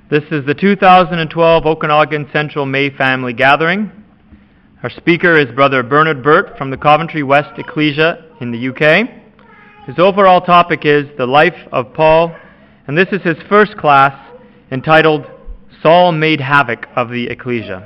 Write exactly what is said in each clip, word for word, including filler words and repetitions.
This is the two thousand twelve Okanagan Central May Family Gathering. Our speaker is Brother Bernard Burt from the Coventry West Ecclesia in the U K. His overall topic is the life of Paul, and this is his first class entitled Saul Made Havoc of the Ecclesia.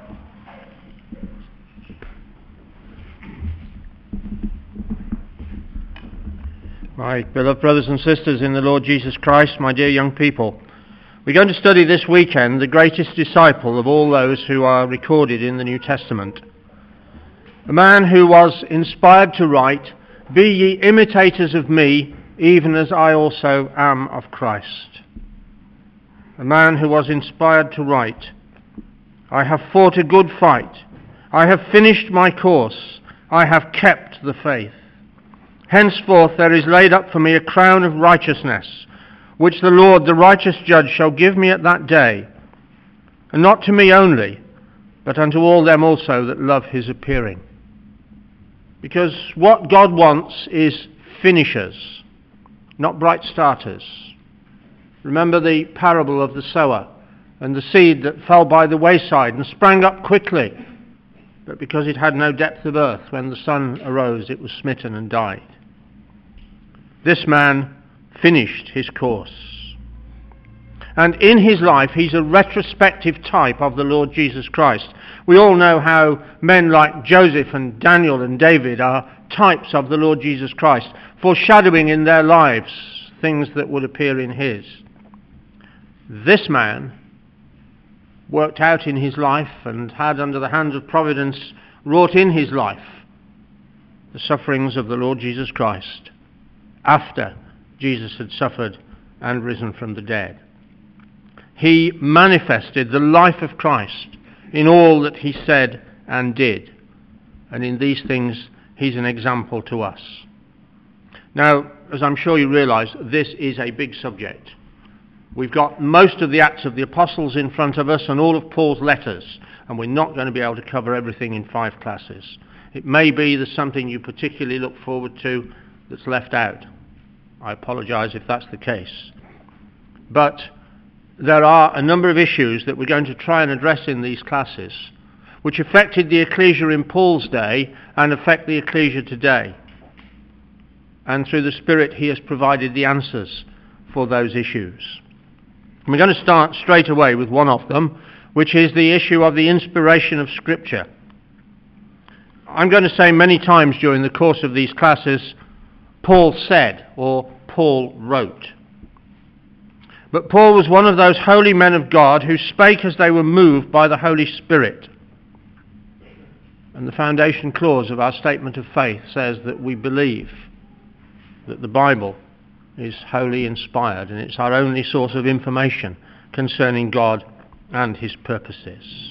My beloved brothers and sisters in the Lord Jesus Christ, my dear young people, we're going to study this weekend the greatest disciple of all those who are recorded in the New Testament. A man who was inspired to write, "Be ye imitators of me, even as I also am of Christ." A man who was inspired to write, "I have fought a good fight. I have finished my course. I have kept the faith. Henceforth there is laid up for me a crown of righteousness, which the Lord, the righteous judge, shall give me at that day, and not to me only, but unto all them also that love his appearing." Because what God wants is finishers, not bright starters. Remember the parable of the sower and the seed that fell by the wayside and sprang up quickly, but because it had no depth of earth, when the sun arose it was smitten and died. This man finished his course. And in his life, he's a retrospective type of the Lord Jesus Christ. We all know how men like Joseph and Daniel and David are types of the Lord Jesus Christ, foreshadowing in their lives things that would appear in his. This man worked out in his life and had, under the hand of providence, wrought in his life the sufferings of the Lord Jesus Christ after Jesus had suffered and risen from the dead. He manifested the life of Christ in all that he said and did. And in these things, he's an example to us. Now, as I'm sure you realise, this is a big subject. We've got most of the Acts of the Apostles in front of us and all of Paul's letters, and we're not going to be able to cover everything in five classes. It may be there's something you particularly look forward to that's left out. I apologise if that's the case. But there are a number of issues that we're going to try and address in these classes which affected the ecclesia in Paul's day and affect the ecclesia today. And through the Spirit he has provided the answers for those issues. And we're going to start straight away with one of them, which is the issue of the inspiration of Scripture. I'm going to say many times during the course of these classes, Paul said, or Paul wrote. But Paul was one of those holy men of God who spake as they were moved by the Holy Spirit. And the foundation clause of our statement of faith says that we believe that the Bible is wholly inspired and it's our only source of information concerning God and his purposes.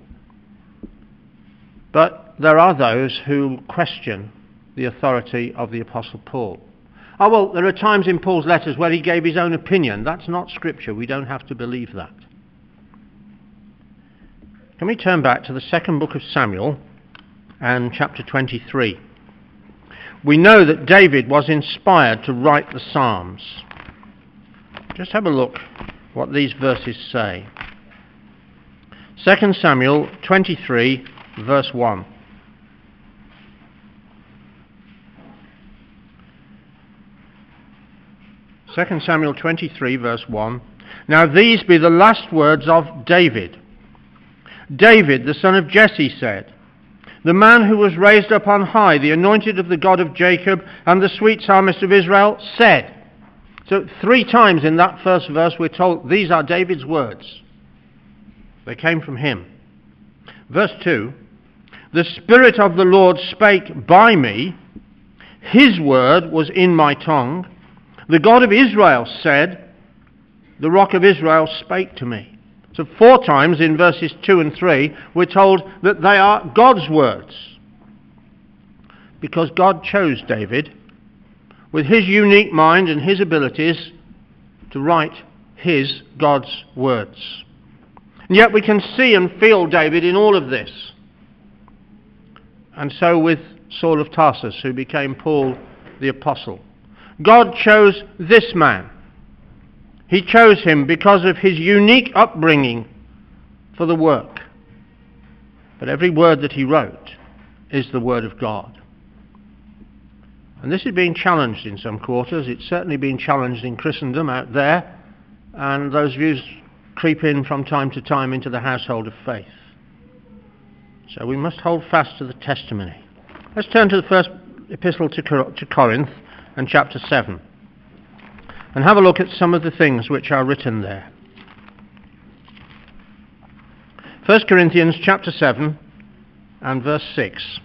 But there are those who question the authority of the Apostle Paul. Oh, well, there are times in Paul's letters where he gave his own opinion. That's not Scripture. We don't have to believe that. Can we turn back to the second book of Samuel and chapter twenty-three? We know that David was inspired to write the Psalms. Just have a look what these verses say. Second Samuel twenty-three, verse one. Second Samuel twenty-three, verse one. Now these be the last words of David. David, the son of Jesse, said, "The man who was raised up on high, the anointed of the God of Jacob, and the sweet psalmist of Israel, said." So three times in that first verse we're told these are David's words. They came from him. Verse two, "The Spirit of the Lord spake by me. His word was in my tongue. The God of Israel said, the Rock of Israel spake to me." So four times in verses two and three we're told that they are God's words. Because God chose David with his unique mind and his abilities to write his, God's words. And yet we can see and feel David in all of this. And so with Saul of Tarsus, who became Paul the Apostle. God chose this man He chose him because of his unique upbringing for the work. But every word that he wrote is the word of God. And this is being challenged in some quarters. It's certainly being challenged in Christendom out there. And those views creep in from time to time into the household of faith. So we must hold fast to the testimony. Let's turn to the first epistle to, Cor- to Corinth and chapter seven. And have a look at some of the things which are written there. First Corinthians chapter seven and verse six.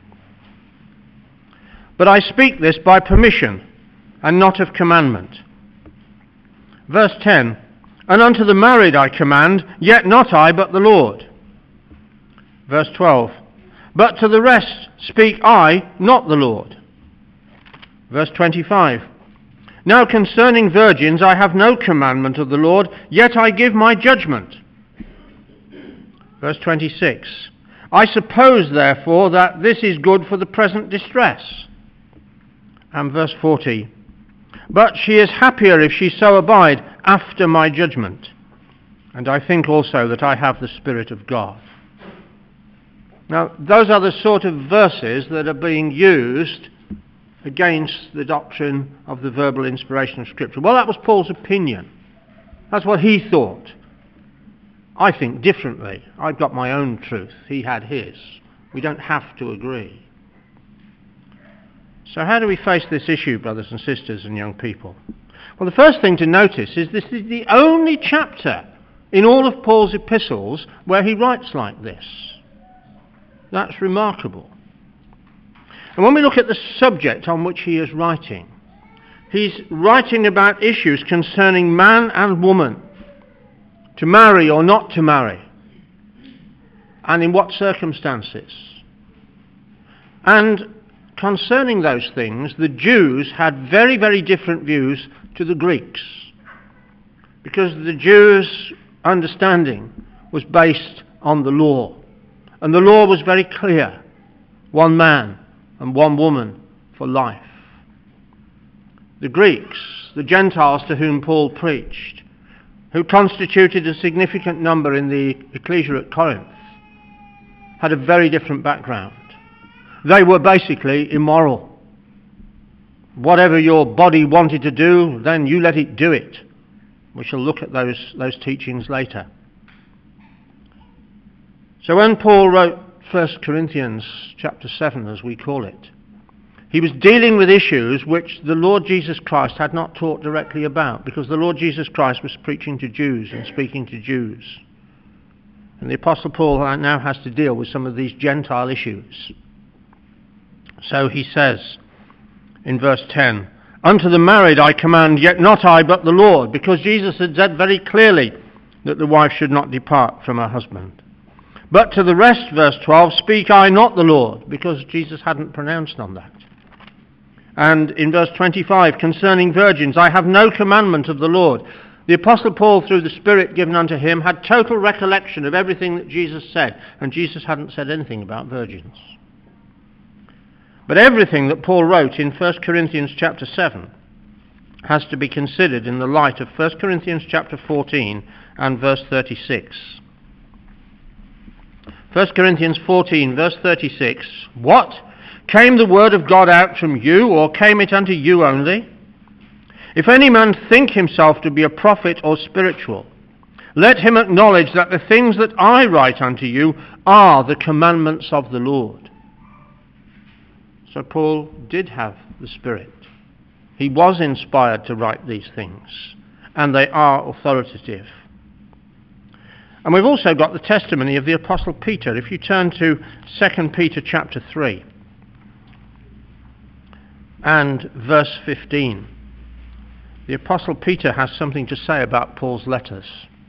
But I speak this by permission, and not of commandment. Verse ten. And unto the married I command, yet not I, but the Lord. Verse twelve. But to the rest speak I, not the Lord. Verse twenty-five. Now concerning virgins I have no commandment of the Lord, yet I give my judgment. Verse twenty-six. I suppose therefore that this is good for the present distress. And verse forty. But she is happier if she so abide after my judgment. And I think also that I have the Spirit of God. Now, those are the sort of verses that are being used against the doctrine of the verbal inspiration of Scripture. Well, that was Paul's opinion. That's what he thought. I think differently. I've got my own truth. He had his. We don't have to agree. So how do we face this issue, brothers and sisters and young people? Well, the first thing to notice is this is the only chapter in all of Paul's epistles where he writes like this. That's remarkable. And when we look at the subject on which he is writing, he's writing about issues concerning man and woman, to marry or not to marry, and in what circumstances. And concerning those things, the Jews had very, very different views to the Greeks, because the Jews' understanding was based on the law, and the law was very clear: one man and one woman for life. The Greeks, the Gentiles to whom Paul preached, who constituted a significant number in the ecclesia at Corinth, had a very different background. They were basically immoral. Whatever your body wanted to do, then you let it do it. We shall look at those, those teachings later. So when Paul wrote First Corinthians chapter seven, as we call it, he was dealing with issues which the Lord Jesus Christ had not taught directly about, because the Lord Jesus Christ was preaching to Jews and speaking to Jews. And the Apostle Paul now has to deal with some of these Gentile issues. So he says in verse ten, Unto the married I command, yet not I, but the Lord, because Jesus had said very clearly that the wife should not depart from her husband. But to the rest, verse twelve, speak I not the Lord, because Jesus hadn't pronounced on that. And in verse twenty-five, concerning virgins, I have no commandment of the Lord. The Apostle Paul, through the Spirit given unto him, had total recollection of everything that Jesus said, and Jesus hadn't said anything about virgins. But everything that Paul wrote in First Corinthians chapter seven has to be considered in the light of First Corinthians chapter fourteen and verse thirty-six. First Corinthians fourteen, verse thirty-six. What? Came the word of God out from you, or came it unto you only? If any man think himself to be a prophet or spiritual, let him acknowledge that the things that I write unto you are the commandments of the Lord. So Paul did have the Spirit. He was inspired to write these things, and they are authoritative. And we've also got the testimony of the Apostle Peter. If you turn to Second Peter chapter three and verse fifteen, the Apostle Peter has something to say about Paul's letters.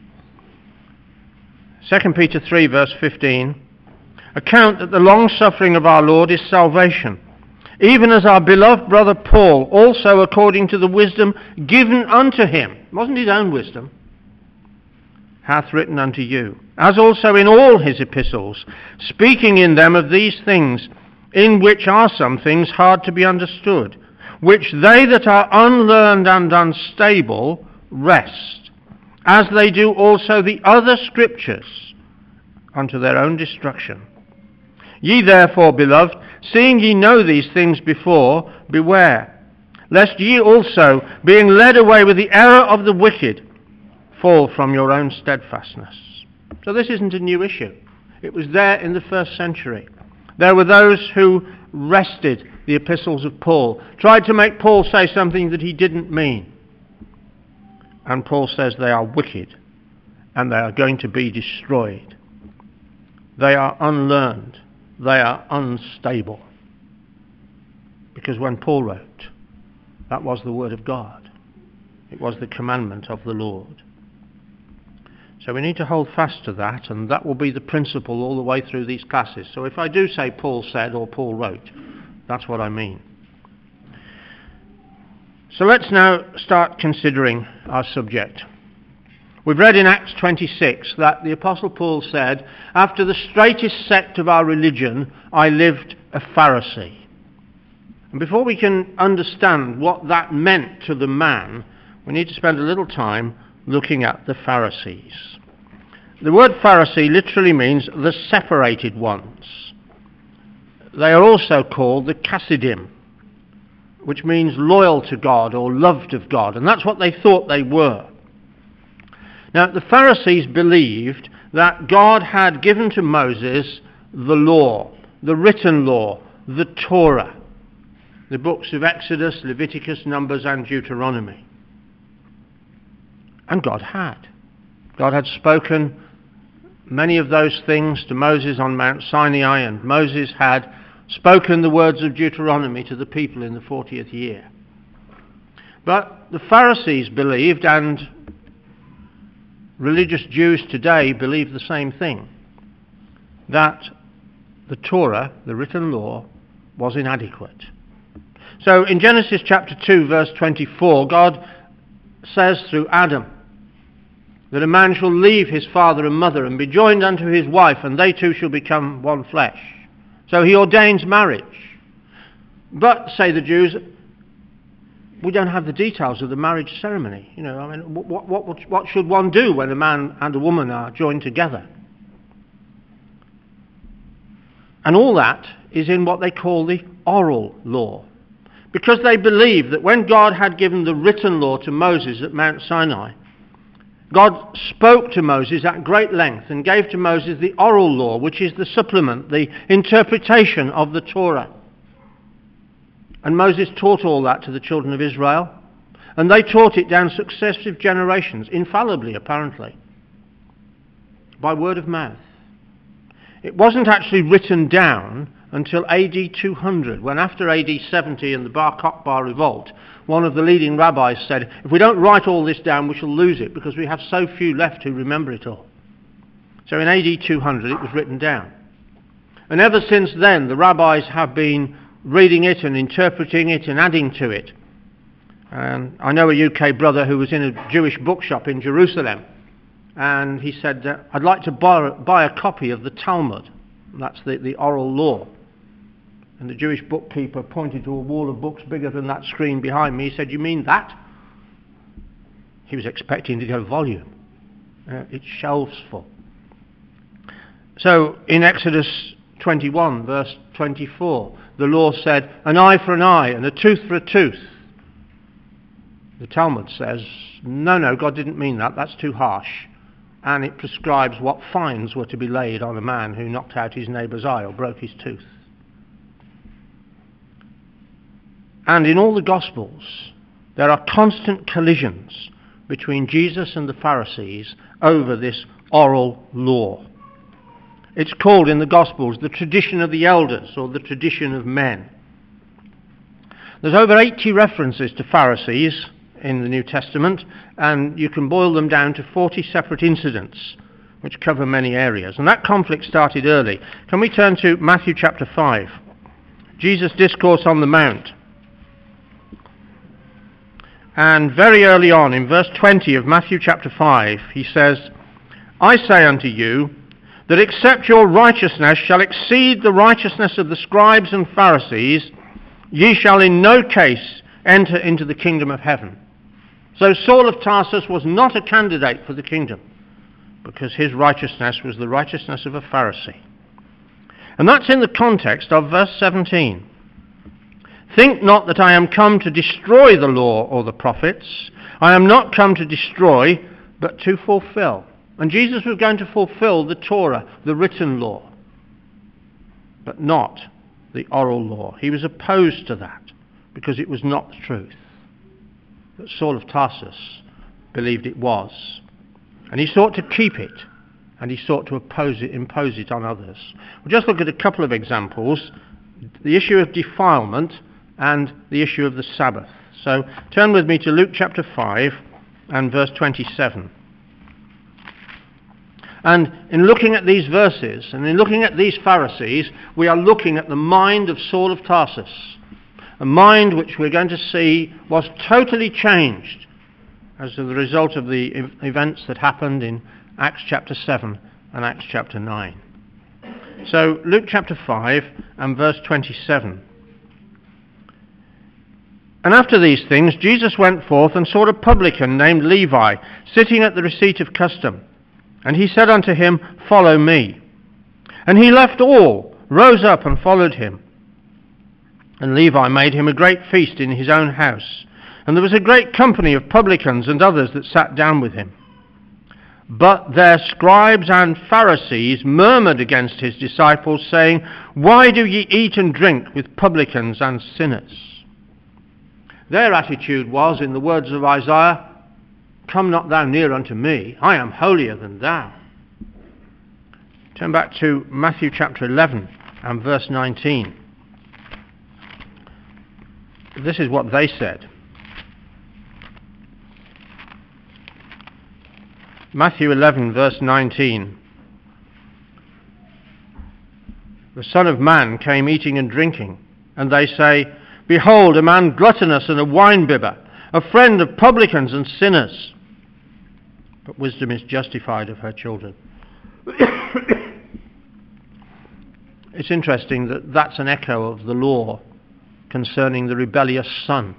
Second Peter three verse fifteen, account that the long-suffering of our Lord is salvation, even as our beloved brother Paul, also according to the wisdom given unto him, it wasn't his own wisdom, hath written unto you, as also in all his epistles, speaking in them of these things, in which are some things hard to be understood, which they that are unlearned and unstable rest, as they do also the other scriptures, unto their own destruction. Ye therefore, beloved, seeing ye know these things before, beware, lest ye also, being led away with the error of the wicked, fall from your own steadfastness. So this isn't a new issue. It was there in the first century. There were those who wrested the epistles of Paul, tried to make Paul say something that he didn't mean. And Paul says they are wicked and they are going to be destroyed. They are unlearned. They are unstable. Because when Paul wrote, that was the word of God. It was the commandment of the Lord. So we need to hold fast to that, and that will be the principle all the way through these classes. So if I do say Paul said or Paul wrote, that's what I mean. So let's now start considering our subject. We've read in Acts twenty-six that the Apostle Paul said, after the straightest sect of our religion, I lived a Pharisee. And before we can understand what that meant to the man, we need to spend a little time looking at the Pharisees. The word Pharisee literally means the separated ones. They are also called the Chassidim, which means loyal to God or loved of God, and that's what they thought they were. Now, the Pharisees believed that God had given to Moses the law, the written law, the Torah, the books of Exodus, Leviticus, Numbers, and Deuteronomy. And God had. God had spoken many of those things to Moses on Mount Sinai, and Moses had spoken the words of Deuteronomy to the people in the fortieth year. But the Pharisees believed, and religious Jews today believe the same thing, that the Torah, the written law, was inadequate. So in Genesis chapter two, verse twenty-four, God says through Adam that a man shall leave his father and mother and be joined unto his wife, and they two shall become one flesh. So he ordains marriage. But, say the Jews, we don't have the details of the marriage ceremony. You know, I mean, what, what, what should one do when a man and a woman are joined together? And all that is in what they call the oral law. Because they believe that when God had given the written law to Moses at Mount Sinai, God spoke to Moses at great length and gave to Moses the oral law, which is the supplement, the interpretation of the Torah. And Moses taught all that to the children of Israel, and they taught it down successive generations, infallibly apparently, by word of mouth. It wasn't actually written down until A D two hundred, when after A D seventy and the Bar Kokhba revolt, one of the leading rabbis said, if we don't write all this down, we shall lose it, because we have so few left who remember it all. So in A D two hundred it was written down. And ever since then, the rabbis have been reading it and interpreting it and adding to it. And I know a U K brother who was in a Jewish bookshop in Jerusalem, and he said, uh, I'd like to buy, buy a copy of the Talmud. That's the, the oral law. And the Jewish bookkeeper pointed to a wall of books bigger than that screen behind me. He said, you mean that? He was expecting to go volume. Uh, it's shelves full. So in Exodus twenty-one, verse twenty-four, the law said, an eye for an eye and a tooth for a tooth. The Talmud says, no, no, God didn't mean that. That's too harsh. And it prescribes what fines were to be laid on a man who knocked out his neighbour's eye or broke his tooth. And in all the Gospels, there are constant collisions between Jesus and the Pharisees over this oral law. It's called in the Gospels the tradition of the elders, or the tradition of men. There's over eighty references to Pharisees in the New Testament, and you can boil them down to forty separate incidents which cover many areas. And that conflict started early. Can we turn to Matthew chapter five? Jesus' discourse on the Mount. And very early on, in verse twenty of Matthew chapter five, he says, I say unto you, that except your righteousness shall exceed the righteousness of the scribes and Pharisees, ye shall in no case enter into the kingdom of heaven. So Saul of Tarsus was not a candidate for the kingdom, because his righteousness was the righteousness of a Pharisee. And that's in the context of verse seventeen. Think not that I am come to destroy the law or the prophets. I am not come to destroy, but to fulfill. And Jesus was going to fulfill the Torah, the written law, but not the oral law. He was opposed to that because it was not the truth. But Saul of Tarsus believed it was. And he sought to keep it, and he sought to oppose it, impose it on others. We'll just look at a couple of examples. The issue of defilement and the issue of the Sabbath. So turn with me to Luke chapter five and verse twenty-seven. And in looking at these verses, and in looking at these Pharisees, we are looking at the mind of Saul of Tarsus. A mind which we're going to see was totally changed as a result of the events that happened in Acts chapter seven and Acts chapter nine. So Luke chapter five and verse twenty-seven. And after these things Jesus went forth and saw a publican named Levi sitting at the receipt of custom. And he said unto him, Follow me. And he left all, rose up and followed him. And Levi made him a great feast in his own house. And there was a great company of publicans and others that sat down with him. But their scribes and Pharisees murmured against his disciples, saying, Why do ye eat and drink with publicans and sinners? Their attitude was, in the words of Isaiah, Come not thou near unto me, I am holier than thou. Turn back to Matthew chapter eleven and verse nineteen. This is what they said. Matthew eleven verse nineteen. The Son of Man came eating and drinking, and they say, Behold, a man gluttonous and a winebibber, a friend of publicans and sinners. But wisdom is justified of her children. It's interesting that that's an echo of the law concerning the rebellious son.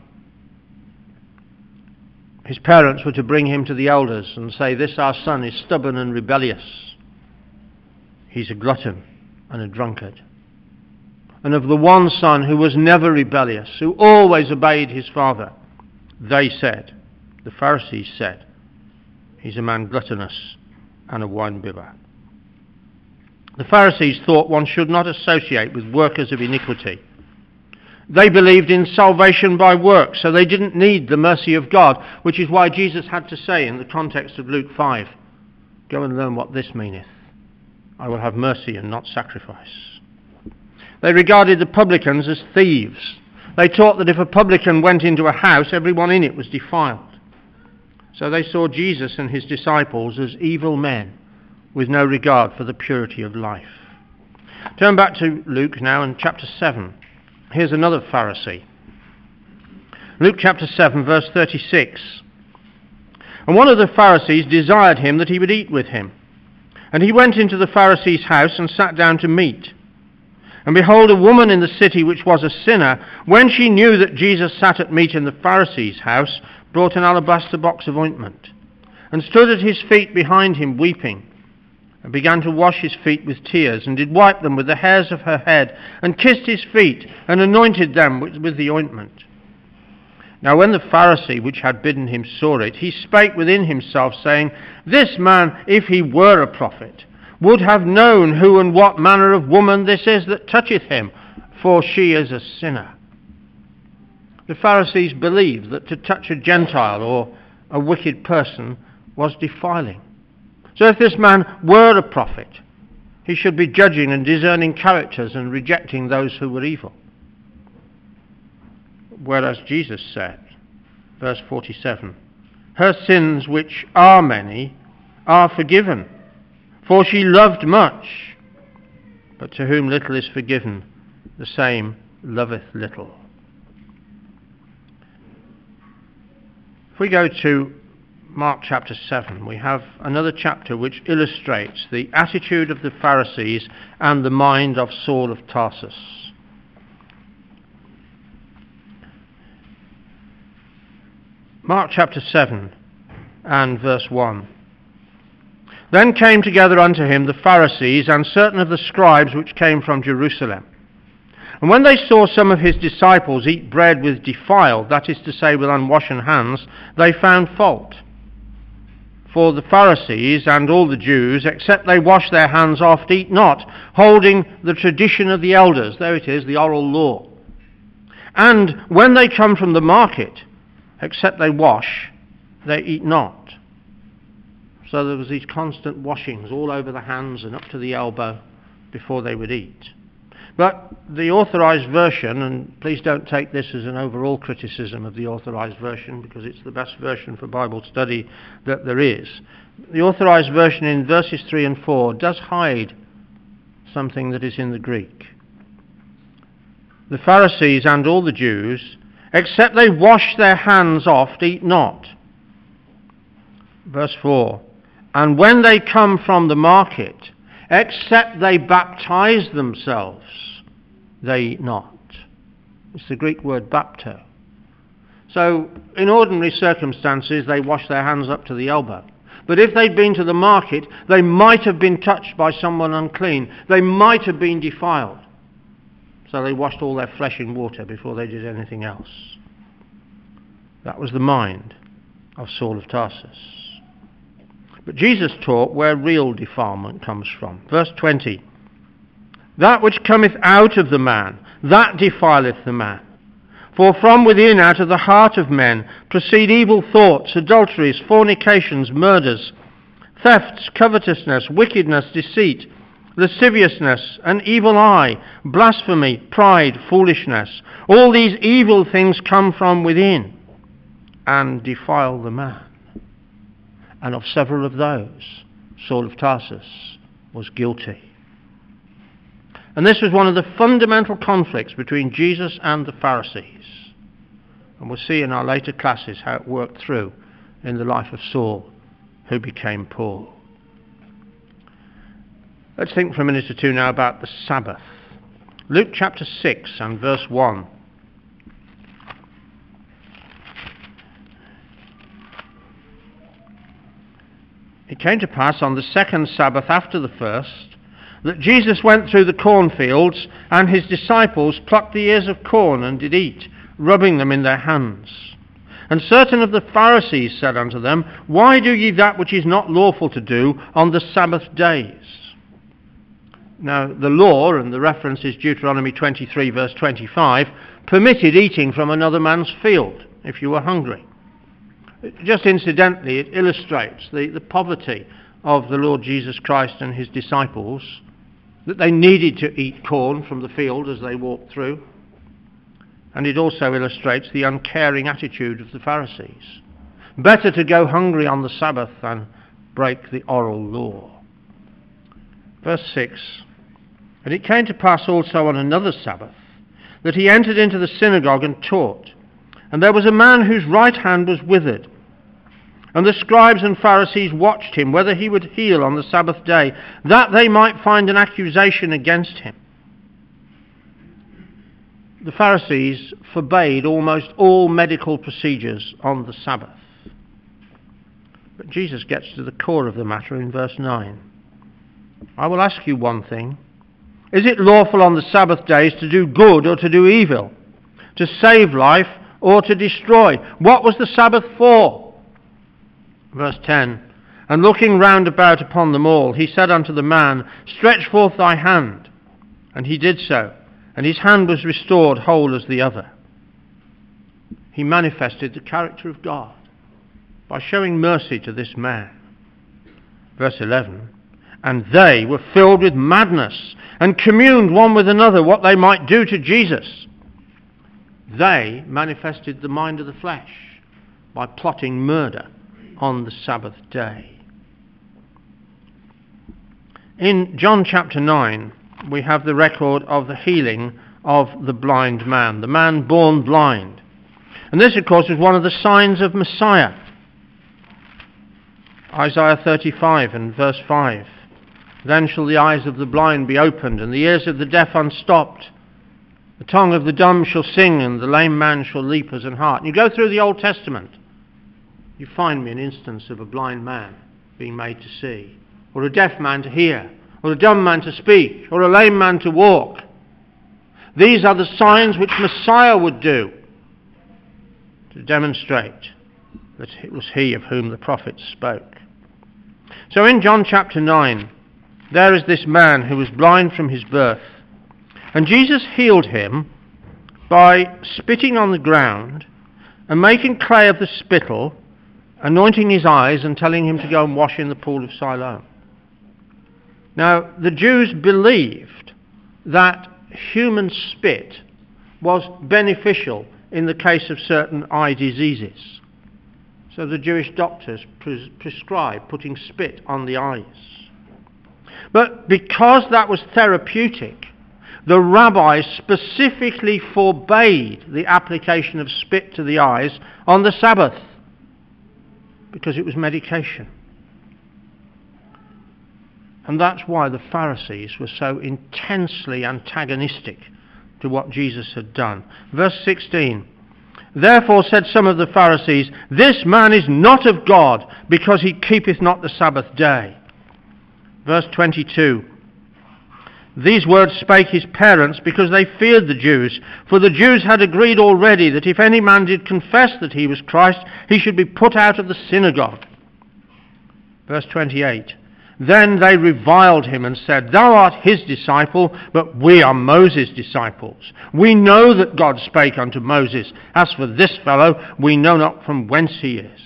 His parents were to bring him to the elders and say, This our son is stubborn and rebellious. He's a glutton and a drunkard. And of the one son who was never rebellious, who always obeyed his father, they said, the Pharisees said, He's a man gluttonous and a winebibber. The Pharisees thought one should not associate with workers of iniquity. They believed in salvation by works, so they didn't need the mercy of God, which is why Jesus had to say in the context of Luke five, Go and learn what this meaneth. I will have mercy and not sacrifice. They regarded the publicans as thieves. They taught that if a publican went into a house, everyone in it was defiled. So they saw Jesus and his disciples as evil men with no regard for the purity of life. Turn back to Luke now in chapter seven. Here's another Pharisee. Luke chapter seven verse thirty-six. And one of the Pharisees desired him that he would eat with him. And he went into the Pharisee's house and sat down to meat. And behold, a woman in the city which was a sinner, when she knew that Jesus sat at meat in the Pharisee's house, brought an alabaster box of ointment, and stood at his feet behind him weeping, and began to wash his feet with tears, and did wipe them with the hairs of her head, and kissed his feet, and anointed them with, with the ointment. Now when the Pharisee which had bidden him saw it, he spake within himself, saying, This man, if he were a prophet, would have known who and what manner of woman this is that toucheth him, for she is a sinner. The Pharisees believed that to touch a Gentile or a wicked person was defiling. So if this man were a prophet, he should be judging and discerning characters and rejecting those who were evil. Whereas Jesus said, verse forty-seven, Her sins, which are many, are forgiven, for she loved much. But to whom little is forgiven, the same loveth little. If we go to Mark chapter seven, we have another chapter which illustrates the attitude of the Pharisees and the mind of Saul of Tarsus. Mark chapter seven and verse one. Then came together unto him the Pharisees and certain of the scribes which came from Jerusalem. And when they saw some of his disciples eat bread with defiled, that is to say, with unwashen hands, they found fault. For the Pharisees and all the Jews, except they wash their hands oft, eat not, holding the tradition of the elders. There it is, the oral law. And when they come from the market, except they wash, they eat not. So there was these constant washings all over the hands and up to the elbow before they would eat. But the Authorized Version, and please don't take this as an overall criticism of the Authorized Version, because it's the best version for Bible study that there is. The Authorized Version in verses three and four does hide something that is in the Greek. The Pharisees and all the Jews, except they wash their hands oft, eat not. Verse four. And when they come from the market, except they baptize themselves, they eat not. It's the Greek word bapto. So, in ordinary circumstances, they wash their hands up to the elbow. But if they'd been to the market, they might have been touched by someone unclean. They might have been defiled. So they washed all their flesh in water before they did anything else. That was the mind of Saul of Tarsus. But Jesus taught where real defilement comes from. Verse twenty. That which cometh out of the man, that defileth the man. For from within, out of the heart of men, proceed evil thoughts, adulteries, fornications, murders, thefts, covetousness, wickedness, deceit, lasciviousness, an evil eye, blasphemy, pride, foolishness. All these evil things come from within and defile the man. And of several of those, Saul of Tarsus was guilty. And this was one of the fundamental conflicts between Jesus and the Pharisees. And we'll see in our later classes how it worked through in the life of Saul, who became Paul. Let's think for a minute or two now about the Sabbath. Luke chapter six and verse one. It came to pass on the second Sabbath after the first, that Jesus went through the cornfields, and his disciples plucked the ears of corn and did eat, rubbing them in their hands. And certain of the Pharisees said unto them, Why do ye that which is not lawful to do on the Sabbath days? Now, the law, and the reference is Deuteronomy twenty-three, verse twenty-five, permitted eating from another man's field if you were hungry. Just incidentally, it illustrates the, the poverty of the Lord Jesus Christ and his disciples, that they needed to eat corn from the field as they walked through. And it also illustrates the uncaring attitude of the Pharisees. Better to go hungry on the Sabbath than break the oral law. Verse six. And it came to pass also on another Sabbath, that he entered into the synagogue and taught. And there was a man whose right hand was withered. And the scribes and Pharisees watched him, whether he would heal on the Sabbath day, that they might find an accusation against him. The Pharisees forbade almost all medical procedures on the Sabbath. But Jesus gets to the core of the matter in verse nine. I will ask you one thing. Is it lawful on the Sabbath days to do good or to do evil? To save life or to destroy? What was the Sabbath for? Verse ten. And looking round about upon them all, he said unto the man, Stretch forth thy hand. And he did so, and his hand was restored whole as the other. He manifested the character of God by showing mercy to this man. Verse eleven. And they were filled with madness, and communed one with another what they might do to Jesus. They manifested the mind of the flesh by plotting murder on the Sabbath day. In John chapter nine, we have the record of the healing of the blind man, the man born blind. And this, of course, was one of the signs of Messiah. Isaiah thirty-five and verse five. Then shall the eyes of the blind be opened, and the ears of the deaf unstopped. The tongue of the dumb shall sing, and the lame man shall leap as an hart. And you go through the Old Testament, You find me an instance of a blind man being made to see, or a deaf man to hear, or a dumb man to speak, or a lame man to walk. These are the signs which Messiah would do to demonstrate that it was he of whom the prophets spoke. So in John chapter nine, there is this man who was blind from his birth, and Jesus healed him by spitting on the ground and making clay of the spittle, anointing his eyes and telling him to go and wash in the pool of Siloam. Now, the Jews believed that human spit was beneficial in the case of certain eye diseases. So the Jewish doctors pres- prescribed putting spit on the eyes. But because that was therapeutic, the rabbis specifically forbade the application of spit to the eyes on the Sabbath, because it was medication. And that's why the Pharisees were so intensely antagonistic to what Jesus had done. Verse sixteen, therefore said some of the Pharisees, this man is not of God, because he keepeth not the Sabbath day. Verse twenty-two, these words spake his parents because they feared the Jews, for the Jews had agreed already that if any man did confess that he was Christ, he should be put out of the synagogue. Verse twenty-eight, then they reviled him and said, thou art his disciple, but we are Moses' disciples. We know that God spake unto Moses. As for this fellow, we know not from whence he is.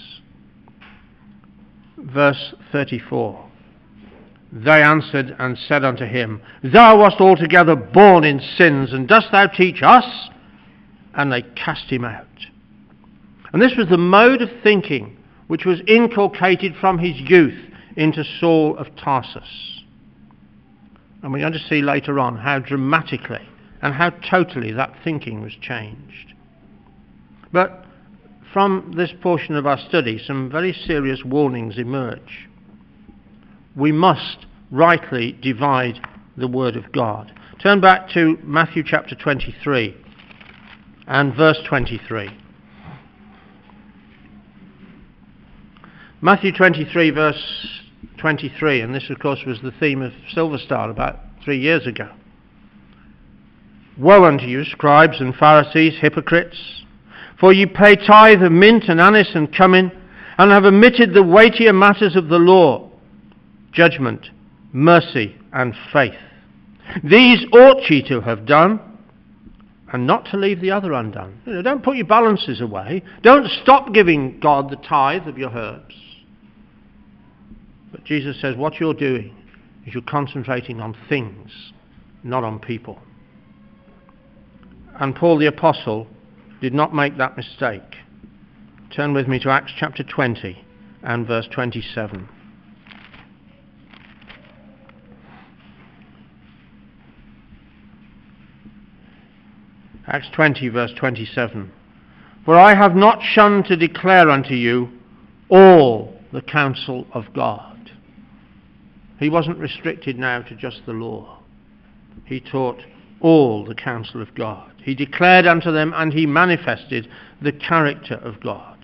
Verse thirty-four, they answered and said unto him, thou wast altogether born in sins, and dost thou teach us? And they cast him out. And this was the mode of thinking which was inculcated from his youth into Saul of Tarsus. And we're going to see later on how dramatically and how totally that thinking was changed. But from this portion of our study, some very serious warnings emerge. We must rightly divide the Word of God. Turn back to Matthew chapter twenty-three and verse twenty-three. Matthew twenty-three verse twenty-three, and this of course was the theme of Silver Star about three years ago. Woe unto you, scribes and Pharisees, hypocrites, for ye pay tithe of mint and anise and cumin, and have omitted the weightier matters of the law, judgment, mercy, and faith. These ought ye to have done, and not to leave the other undone. You know, don't put your balances away. Don't stop giving God the tithe of your herbs. But Jesus says what you're doing is you're concentrating on things, not on people. And Paul the Apostle did not make that mistake. Turn with me to Acts chapter twenty and verse twenty-seven. Acts twenty verse twenty-seven. For I have not shunned to declare unto you all the counsel of God. He wasn't restricted now to just the law. He taught all the counsel of God. He declared unto them and he manifested the character of God.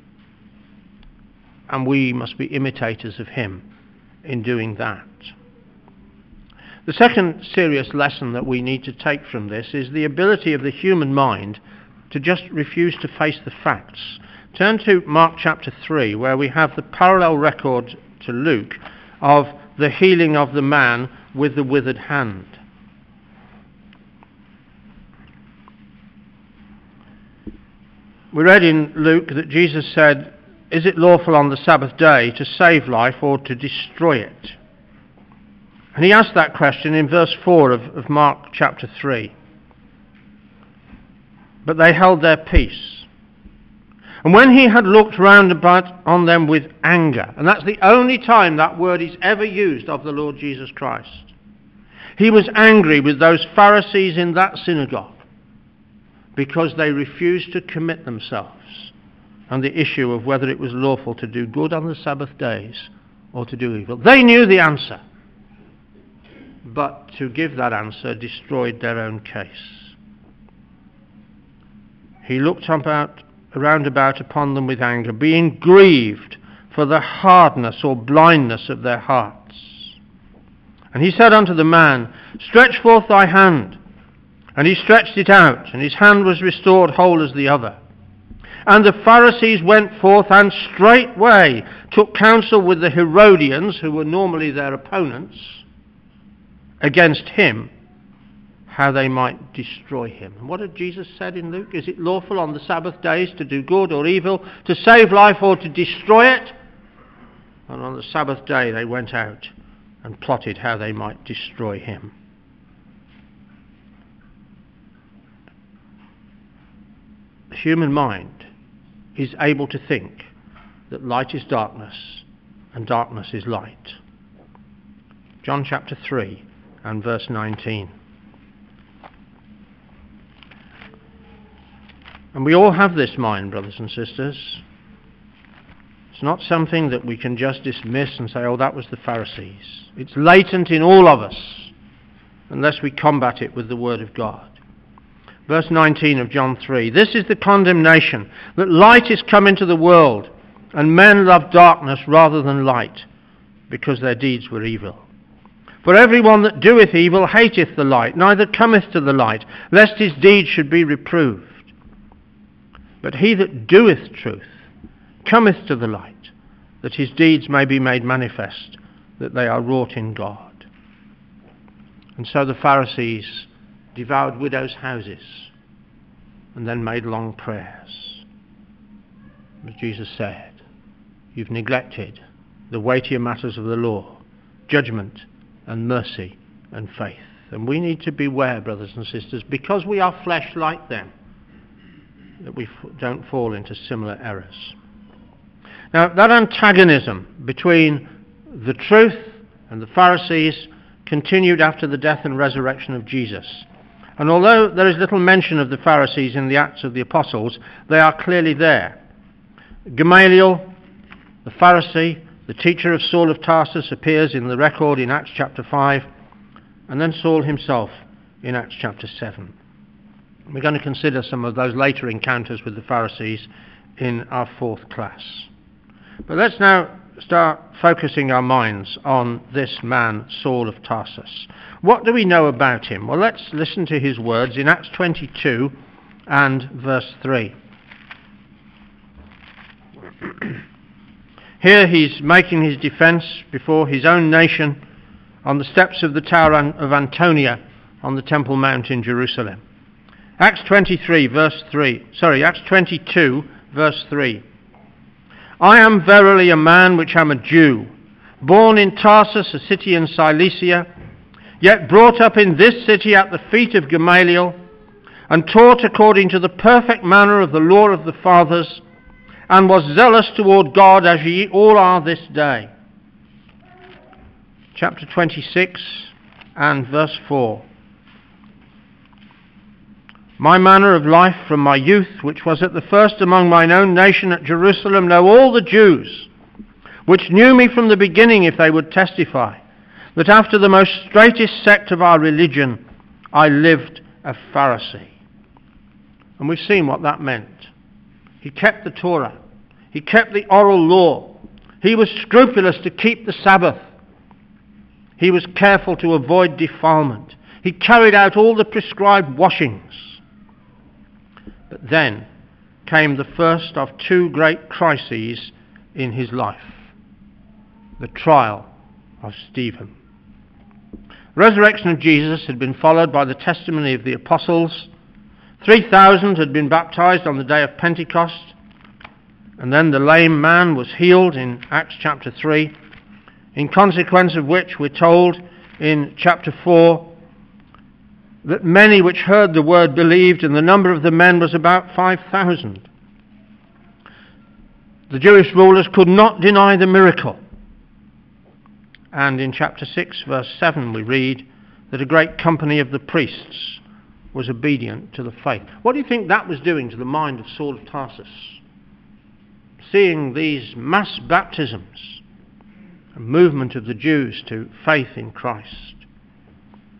And we must be imitators of him in doing that. The second serious lesson that we need to take from this is the ability of the human mind to just refuse to face the facts. Turn to Mark chapter three, where we have the parallel record to Luke of the healing of the man with the withered hand. We read in Luke that Jesus said, is it lawful on the Sabbath day to save life or to destroy it? And he asked that question in verse four of, of Mark chapter three. But they held their peace. And when he had looked round about on them with anger, and that's the only time that word is ever used of the Lord Jesus Christ, he was angry with those Pharisees in that synagogue because they refused to commit themselves on the issue of whether it was lawful to do good on the Sabbath days or to do evil. They knew the answer, but to give that answer destroyed their own case. He looked about round about upon them with anger, being grieved for the hardness or blindness of their hearts. And he said unto the man, Stretch forth thy hand. And he stretched it out, and his hand was restored whole as the other. And the Pharisees went forth, and straightway took counsel with the Herodians, who were normally their opponents, against him, how they might destroy him. And what had Jesus said in Luke? Is it lawful on the Sabbath days to do good or evil, to save life or to destroy it? And on the Sabbath day they went out and plotted how they might destroy him. The human mind is able to think that light is darkness and darkness is light. John chapter three and verse nineteen. And we all have this mind, brothers and sisters. It's not something that we can just dismiss and say, oh, that was the Pharisees. It's latent in all of us, unless we combat it with the Word of God. Verse nineteen of John three, This is the condemnation, that light is come into the world, and men love darkness rather than light, because their deeds were evil. For everyone that doeth evil hateth the light, neither cometh to the light, lest his deeds should be reproved. But he that doeth truth cometh to the light, that his deeds may be made manifest, that they are wrought in God. And so the Pharisees devoured widows' houses and then made long prayers. As Jesus said, you've neglected the weightier matters of the law, judgment and mercy and faith. And we need to beware, brothers and sisters, because we are flesh like them, that we f- don't fall into similar errors. Now, that antagonism between the truth and the Pharisees continued after the death and resurrection of Jesus. And although there is little mention of the Pharisees in the Acts of the Apostles, they are clearly there. Gamaliel, the Pharisee, the teacher of Saul of Tarsus, appears in the record in Acts chapter five, and then Saul himself in Acts chapter seven. We're going to consider some of those later encounters with the Pharisees in our fourth class. But let's now start focusing our minds on this man, Saul of Tarsus. What do we know about him? Well, let's listen to his words in Acts twenty-two and verse three. Here he's making his defense before his own nation on the steps of the Tower of Antonia on the Temple Mount in Jerusalem. Acts twenty-three, verse three. Sorry, Acts twenty-two, verse three. I am verily a man which am a Jew, born in Tarsus, a city in Cilicia, yet brought up in this city at the feet of Gamaliel, and taught according to the perfect manner of the law of the fathers, and was zealous toward God as ye all are this day. Chapter twenty-six and verse four. My manner of life from my youth, which was at the first among mine own nation at Jerusalem, know all the Jews, which knew me from the beginning, if they would testify, that after the most straitest sect of our religion, I lived a Pharisee. And we've seen what that meant. He kept the Torah. He kept the oral law. He was scrupulous to keep the Sabbath. He was careful to avoid defilement. He carried out all the prescribed washings. But then came the first of two great crises in his life, the trial of Stephen. The resurrection of Jesus had been followed by the testimony of the apostles. three thousand had been baptized on the day of Pentecost, and then the lame man was healed in Acts chapter three, in consequence of which we're told in chapter four that many which heard the word believed, and the number of the men was about five thousand. The Jewish rulers could not deny the miracle. And in chapter six, verse seven, we read that a great company of the priests was obedient to the faith. What do you think that was doing to the mind of Saul of Tarsus? Seeing these mass baptisms, a movement of the Jews to faith in Christ.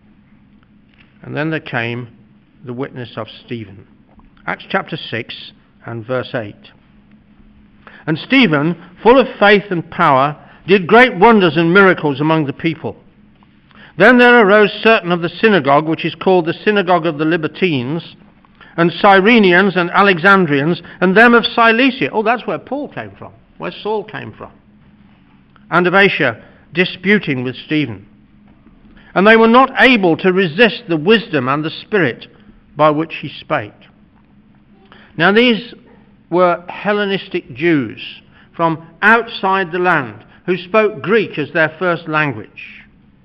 And then there came the witness of Stephen. Acts chapter six and verse eight. And Stephen, full of faith and power, did great wonders and miracles among the people. Then there arose certain of the synagogue, which is called the synagogue of the Libertines, and Cyrenians and Alexandrians, and them of Cilicia. Oh, that's where Paul came from, where Saul came from. And of Asia, disputing with Stephen. And they were not able to resist the wisdom and the spirit by which he spake. Now these were Hellenistic Jews from outside the land who spoke Greek as their first language.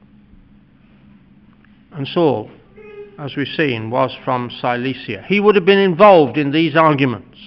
And Saul, as we've seen, was from Cilicia. He would have been involved in these arguments,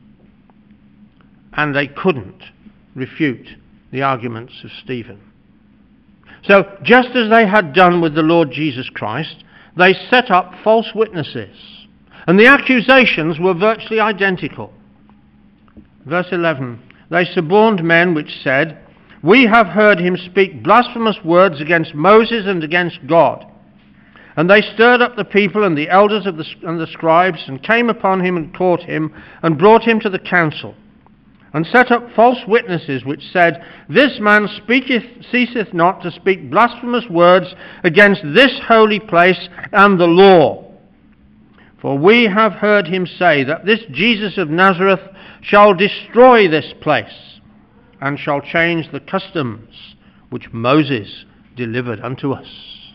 and they couldn't refute the arguments of Stephen. So, just as they had done with the Lord Jesus Christ, they set up false witnesses, and the accusations were virtually identical. Verse eleven, they suborned men which said, We have heard him speak blasphemous words against Moses and against God. And they stirred up the people and the elders of the, and the scribes, and came upon him and caught him, and brought him to the council, and set up false witnesses, which said, This man speaketh, ceaseth not to speak blasphemous words against this holy place and the law. For we have heard him say that this Jesus of Nazareth shall destroy this place, and shall change the customs which Moses delivered unto us.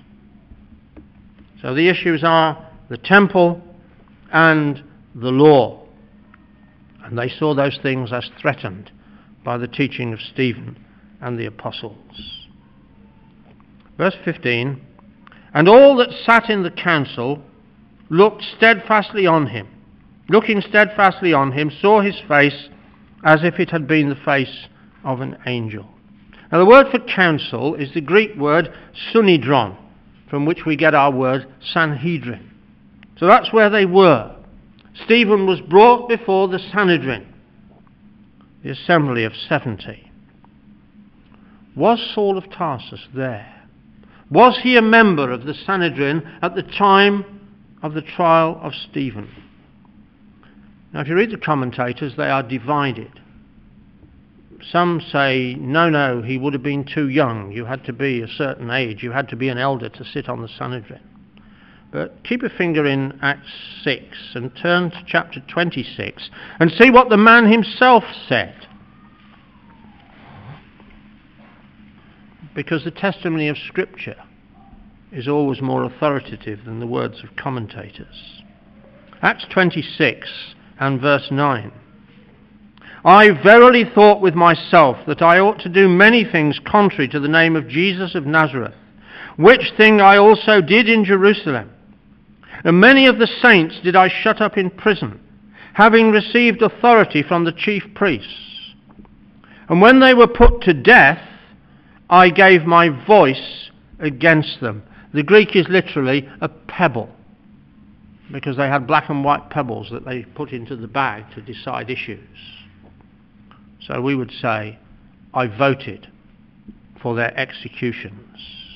So the issues are the temple and the law. And they saw those things as threatened by the teaching of Stephen and the apostles. Verse fifteen, And all that sat in the council looked steadfastly on him, looking steadfastly on him, saw his face as if it had been the face of an angel. Now the word for council is the Greek word sunidron, from which we get our word Sanhedrin. So that's where they were. Stephen was brought before the Sanhedrin, the assembly of seventy. Was Saul of Tarsus there? Was he a member of the Sanhedrin at the time of the trial of Stephen? Now if you read the commentators, they are divided. Some say, no, no, he would have been too young. You had to be a certain age. You had to be an elder to sit on the Sanhedrin. But keep a finger in Acts six and turn to chapter twenty-six and see what the man himself said. Because the testimony of Scripture is always more authoritative than the words of commentators. Acts twenty-six and verse nine. I verily thought with myself that I ought to do many things contrary to the name of Jesus of Nazareth, which thing I also did in Jerusalem. And many of the saints did I shut up in prison, having received authority from the chief priests. And when they were put to death, I gave my voice against them. The Greek is literally a pebble, because they had black and white pebbles that they put into the bag to decide issues. So we would say, I voted for their executions.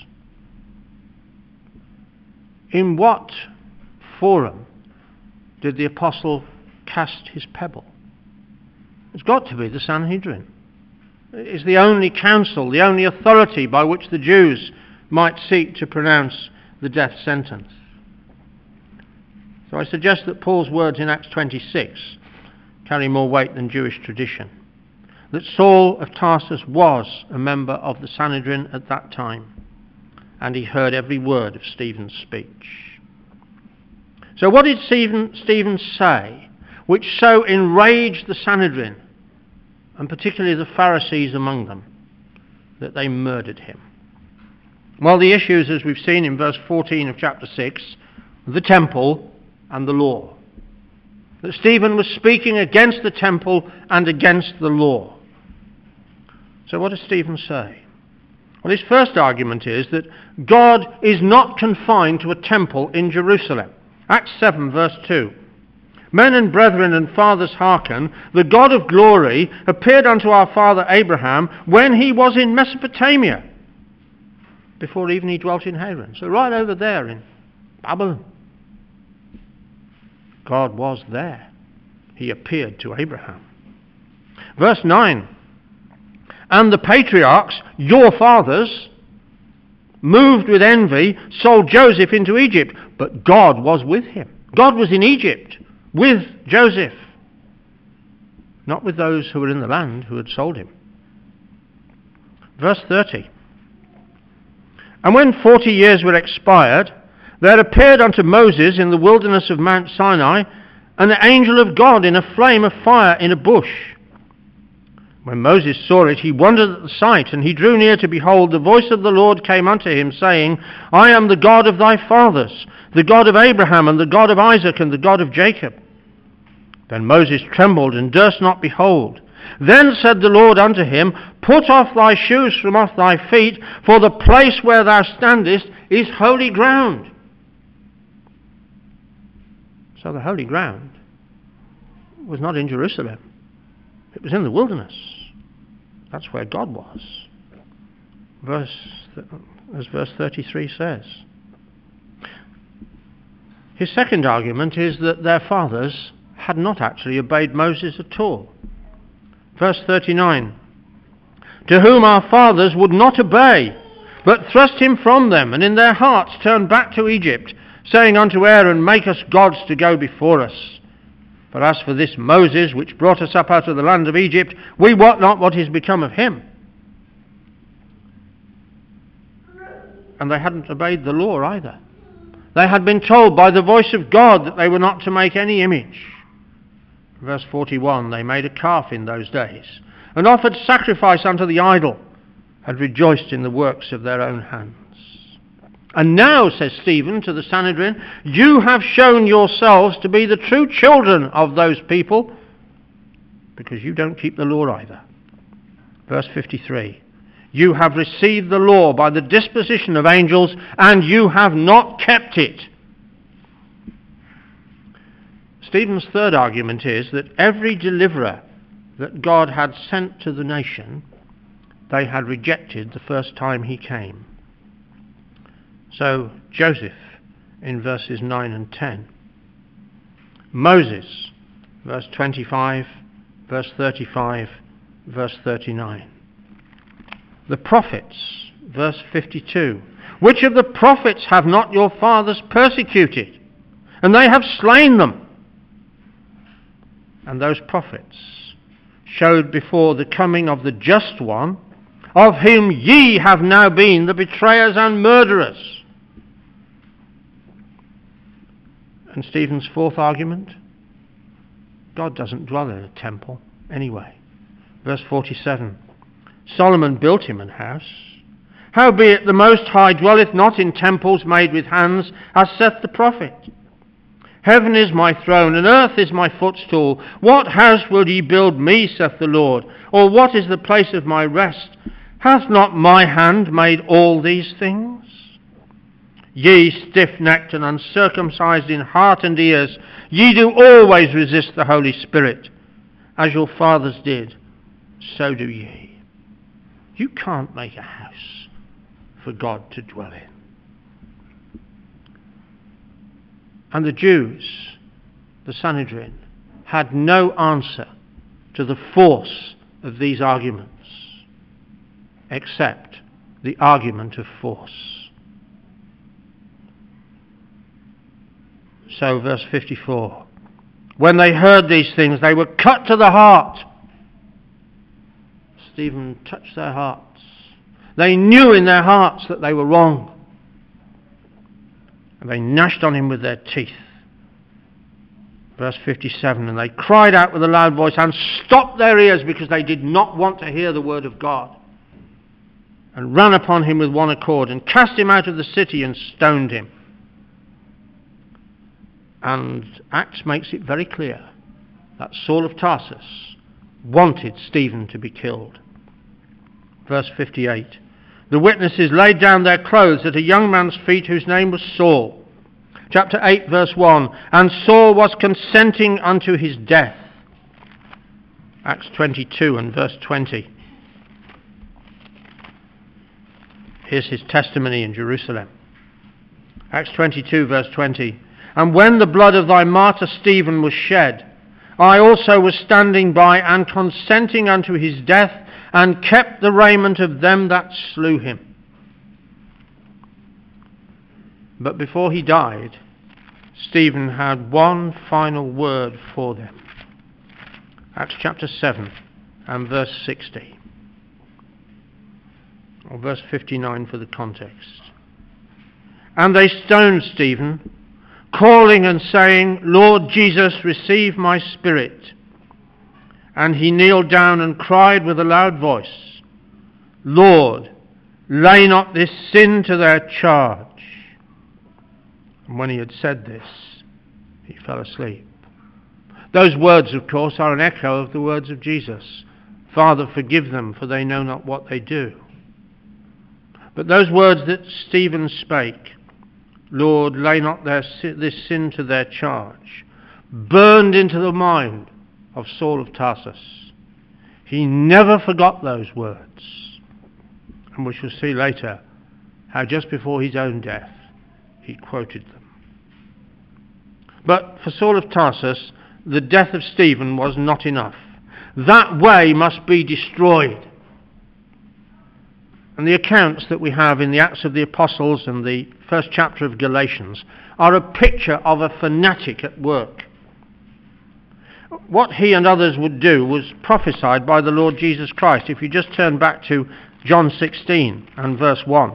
In what forum did the apostle cast his pebble? It's got to be the Sanhedrin. It's the only council, the only authority by which the Jews might seek to pronounce the death sentence. So I suggest that Paul's words in Acts twenty-six carry more weight than Jewish tradition. That Saul of Tarsus was a member of the Sanhedrin at that time, and he heard every word of Stephen's speech. So what did Stephen, Stephen say which so enraged the Sanhedrin, and particularly the Pharisees among them, that they murdered him? Well, the issues, as we've seen in verse fourteen of chapter six, the temple and the law. That Stephen was speaking against the temple and against the law. So what does Stephen say? Well, his first argument is that God is not confined to a temple in Jerusalem. Acts seven verse two. Men and brethren and fathers hearken, the God of glory appeared unto our father Abraham when he was in Mesopotamia, before even he dwelt in Haran. So right over there in Babylon, God was there. he appeared to Abraham. Verse nine, and the patriarchs, your fathers, moved with envy, sold Joseph into Egypt, but God was with him. God was in Egypt with Joseph, not with those who were in the land who had sold him. Verse thirty, and when forty years were expired, there appeared unto Moses in the wilderness of Mount Sinai an angel of God in a flame of fire in a bush. When Moses saw it, he wondered at the sight, and he drew near to behold. The voice of the Lord came unto him, saying, I am the God of thy fathers, the God of Abraham, and the God of Isaac, and the God of Jacob. Then Moses trembled, and durst not behold. Then said the Lord unto him, Put off thy shoes from off thy feet, for the place where thou standest is holy ground. So the holy ground was not in Jerusalem. It was in the wilderness. That's where God was. Verse, as verse thirty-three says. His second argument is that their fathers had not actually obeyed Moses at all. Verse thirty-nine, to whom our fathers would not obey, but thrust him from them, and in their hearts turned back to Egypt, saying unto Aaron, Make us gods to go before us. But as for this Moses, which brought us up out of the land of Egypt, we wot not what is become of him. And they hadn't obeyed the law either. They had been told by the voice of God that they were not to make any image. Verse forty-one, they made a calf in those days, and offered sacrifice unto the idol, and rejoiced in the works of their own hands. And now, says Stephen to the Sanhedrin, you have shown yourselves to be the true children of those people, because you don't keep the law either. Verse fifty-three, you have received the law by the disposition of angels, and you have not kept it. Stephen's third argument is that every deliverer that God had sent to the nation, they had rejected the first time he came. So Joseph in verses nine and ten. Moses, verse twenty-five, verse thirty-five, verse thirty-nine. The prophets, verse fifty-two. Which of the prophets have not your fathers persecuted? And they have slain them. And those prophets showed before the coming of the just one, of whom ye have now been the betrayers and murderers. And Stephen's fourth argument, God doesn't dwell in a temple anyway. Verse forty-seven, Solomon built him an house. Howbeit the Most High dwelleth not in temples made with hands, as saith the prophet. Heaven is my throne, and earth is my footstool. What house will ye build me, saith the Lord? Or what is the place of my rest? Hath not my hand made all these things? Ye stiff-necked and uncircumcised in heart and ears, ye do always resist the Holy Spirit. As your fathers did, so do ye. You can't make a house for God to dwell in. And the Jews, the Sanhedrin, had no answer to the force of these arguments, except the argument of force. So, verse fifty-four, when they heard these things, they were cut to the heart. Stephen touched their hearts. They knew in their hearts that they were wrong. And they gnashed on him with their teeth. Verse fifty-seven, and they cried out with a loud voice and stopped their ears because they did not want to hear the word of God, and ran upon him with one accord and cast him out of the city and stoned him. And Acts makes it very clear that Saul of Tarsus wanted Stephen to be killed. Verse fifty-eight, the witnesses laid down their clothes at a young man's feet whose name was Saul. Chapter eight, verse one, and Saul was consenting unto his death. Acts twenty-two and verse twenty. Here's his testimony in Jerusalem. Acts twenty-two, verse twenty. And when the blood of thy martyr Stephen was shed, I also was standing by and consenting unto his death, and kept the raiment of them that slew him. But before he died, Stephen had one final word for them. Acts chapter seven and verse sixty. Or verse fifty-nine for the context. And they stoned Stephen, calling and saying, Lord Jesus, receive my spirit. And he kneeled down and cried with a loud voice, Lord, lay not this sin to their charge. And when he had said this, he fell asleep. Those words, of course, are an echo of the words of Jesus. Father, forgive them, for they know not what they do. But those words that Stephen spake, Lord, lay not their, this sin to their charge, burned into the mind of Saul of Tarsus. He never forgot those words. And we shall see later how just before his own death he quoted them. But for Saul of Tarsus, the death of Stephen was not enough. That way must be destroyed. And the accounts that we have in the Acts of the Apostles and the first chapter of Galatians are a picture of a fanatic at work. What he and others would do was prophesied by the Lord Jesus Christ. If you just turn back to John sixteen and verse one.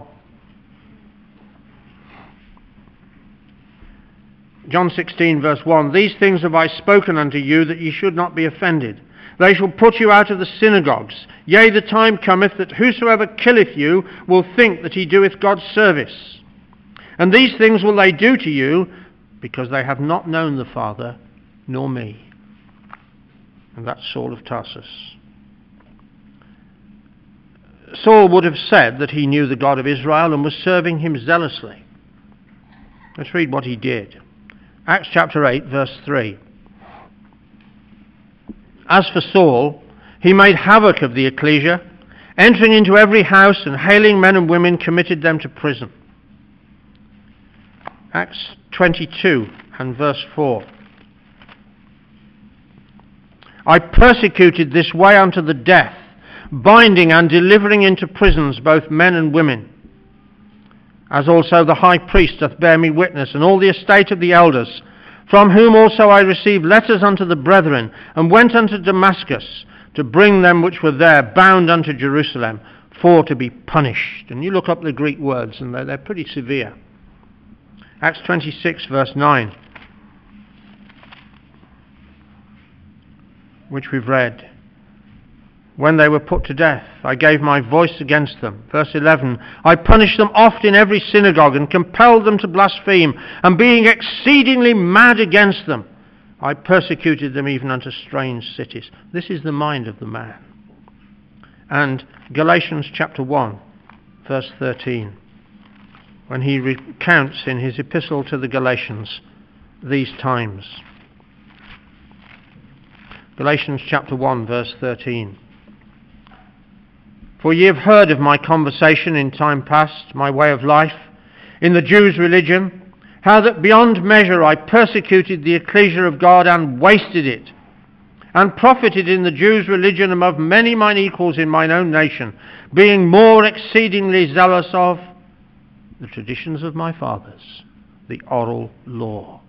John sixteen verse one, These things have I spoken unto you, that ye should not be offended. They shall put you out of the synagogues. Yea, the time cometh that whosoever killeth you will think that he doeth God's service. And these things will they do to you, because they have not known the Father, nor me. And that's Saul of Tarsus. Saul would have said that he knew the God of Israel and was serving him zealously. Let's read what he did. Acts chapter eight, verse three. As for Saul, he made havoc of the ecclesia, entering into every house and hailing men and women, committed them to prison. Acts twenty-two and verse four. I persecuted this way unto the death, binding and delivering into prisons both men and women. As also the high priest doth bear me witness, and all the estate of the elders, from whom also I received letters unto the brethren, and went unto Damascus, to bring them which were there bound unto Jerusalem, for to be punished. And you look up the Greek words, and they're, they're pretty severe. Acts twenty-six, verse nine, which we've read. When they were put to death, I gave my voice against them. Verse eleven, I punished them oft in every synagogue, and compelled them to blaspheme, and being exceedingly mad against them, I persecuted them even unto strange cities. This is the mind of the man. And Galatians chapter one, verse thirteen, when he recounts in his epistle to the Galatians these times. Galatians chapter one, verse thirteen. For ye have heard of my conversation in time past, my way of life, in the Jews' religion, how that beyond measure I persecuted the ecclesia of God and wasted it, and profited in the Jews' religion above many mine equals in mine own nation, being more exceedingly zealous of the traditions of my fathers, the oral law.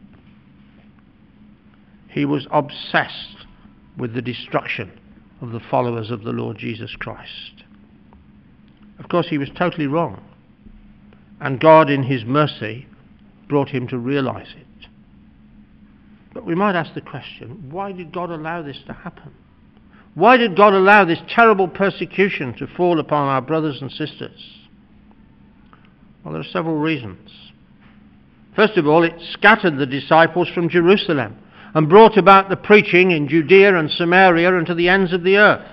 He was obsessed with the destruction of the followers of the Lord Jesus Christ. Of course, he was totally wrong, and God in his mercy brought him to realize it. But we might ask the question, why did God allow this to happen? Why did God allow this terrible persecution to fall upon our brothers and sisters? Well, there are several reasons. First of all, it scattered the disciples from Jerusalem and brought about the preaching in Judea and Samaria and to the ends of the earth.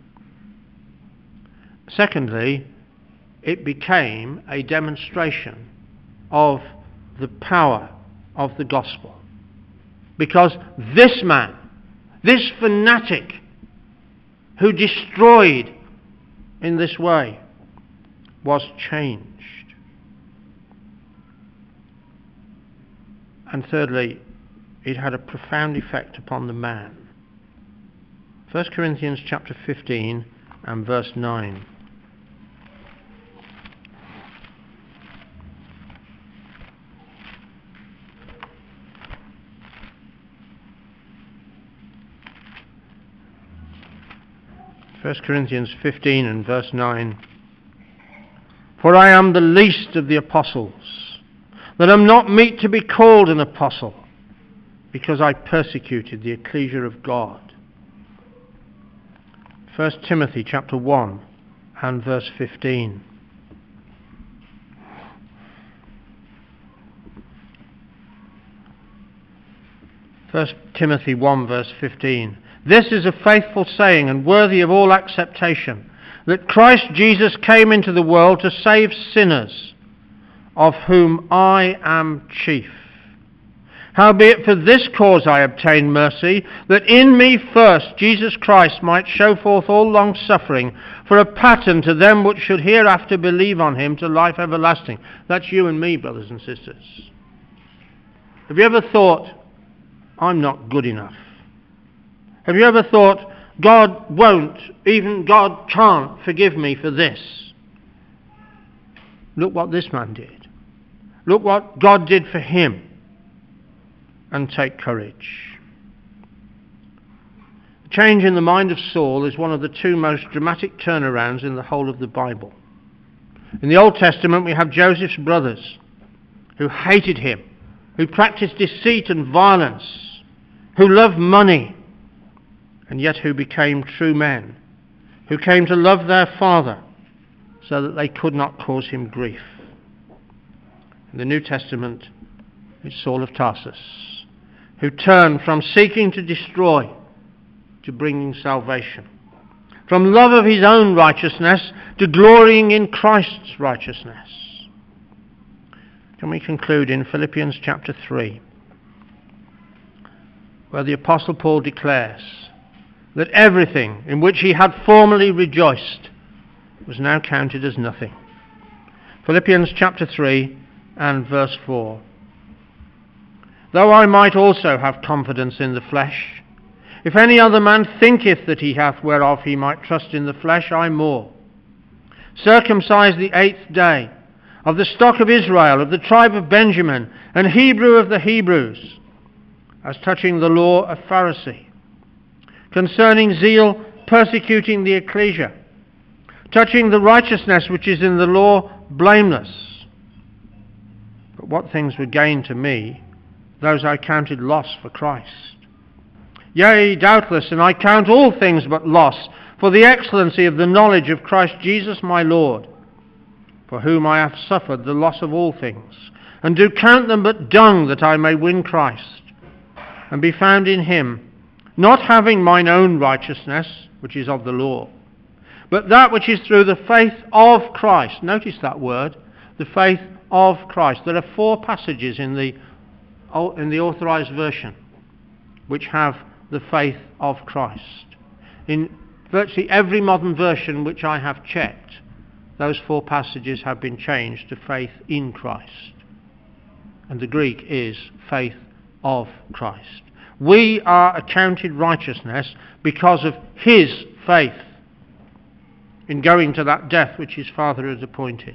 Secondly, it became a demonstration of the power of the gospel. Because this man, this fanatic who destroyed in this way, was changed. And thirdly, it had a profound effect upon the man. First Corinthians chapter fifteen and verse nine. First Corinthians fifteen and verse nine. For I am the least of the apostles, that am not meet to be called an apostle, because I persecuted the ecclesia of God. First Timothy chapter one and verse fifteen. First Timothy one verse fifteen. This is a faithful saying and worthy of all acceptation, that Christ Jesus came into the world to save sinners, of whom I am chief. Howbeit for this cause I obtained mercy, that in me first Jesus Christ might show forth all long suffering, for a pattern to them which should hereafter believe on him to life everlasting. That's you and me, brothers and sisters. Have you ever thought, I'm not good enough? Have you ever thought, God won't, even God can't forgive me for this? Look what this man did. Look what God did for him. And take courage. The change in the mind of Saul is one of the two most dramatic turnarounds in the whole of the Bible. In the Old Testament we have Joseph's brothers, who hated him, who practiced deceit and violence, who loved money, and yet who became true men, who came to love their father so that they could not cause him grief. In the New Testament, it's Saul of Tarsus, who turned from seeking to destroy to bringing salvation, from love of his own righteousness to glorying in Christ's righteousness. Can we conclude in Philippians chapter three, where the Apostle Paul declares that everything in which he had formerly rejoiced was now counted as nothing. Philippians chapter three and verse four. Though I might also have confidence in the flesh, if any other man thinketh that he hath whereof he might trust in the flesh, I more. Circumcised the eighth day, of the stock of Israel, of the tribe of Benjamin, and Hebrew of the Hebrews, as touching the law, a Pharisee, concerning zeal, persecuting the ecclesia, touching the righteousness which is in the law, blameless. But what things were gain to me, those I counted loss for Christ. Yea, doubtless, and I count all things but loss, for the excellency of the knowledge of Christ Jesus my Lord, for whom I have suffered the loss of all things, and do count them but dung, that I may win Christ, and be found in him, not having mine own righteousness, which is of the law, but that which is through the faith of Christ. Notice that word, the faith of Christ. There are four passages in the in the Authorized Version which have the faith of Christ. In virtually every modern version which I have checked, those four passages have been changed to faith in Christ. And the Greek is faith of Christ. We are accounted righteousness because of his faith in going to that death which his Father has appointed.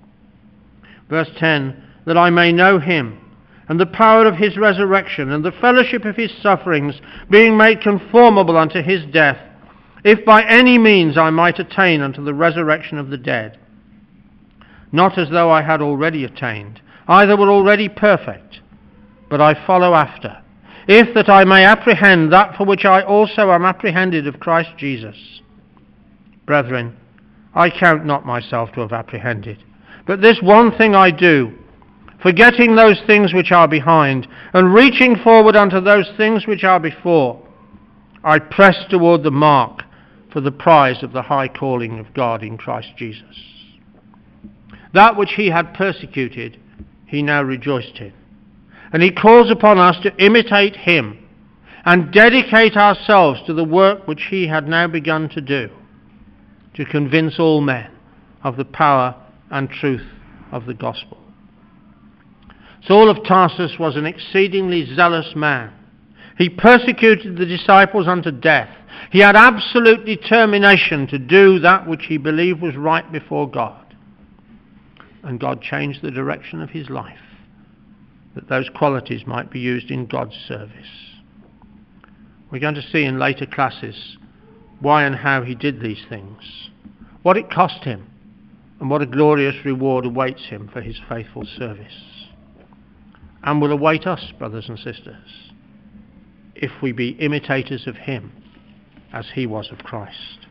Verse ten, that I may know him, and the power of his resurrection, and the fellowship of his sufferings, being made conformable unto his death, if by any means I might attain unto the resurrection of the dead. Not as though I had already attained, either were already perfect, but I follow after, if that I may apprehend that for which I also am apprehended of Christ Jesus. Brethren, I count not myself to have apprehended, but this one thing I do, forgetting those things which are behind, and reaching forward unto those things which are before, I press toward the mark for the prize of the high calling of God in Christ Jesus. That which he had persecuted, he now rejoiced in. And he calls upon us to imitate him and dedicate ourselves to the work which he had now begun to do, to convince all men of the power and truth of the gospel. Saul of Tarsus was an exceedingly zealous man. He persecuted the disciples unto death. He had absolute determination to do that which he believed was right before God. And God changed the direction of his life, that those qualities might be used in God's service. We're going to see in later classes why and how he did these things, what it cost him, and what a glorious reward awaits him for his faithful service. And will await us, brothers and sisters, if we be imitators of him as he was of Christ.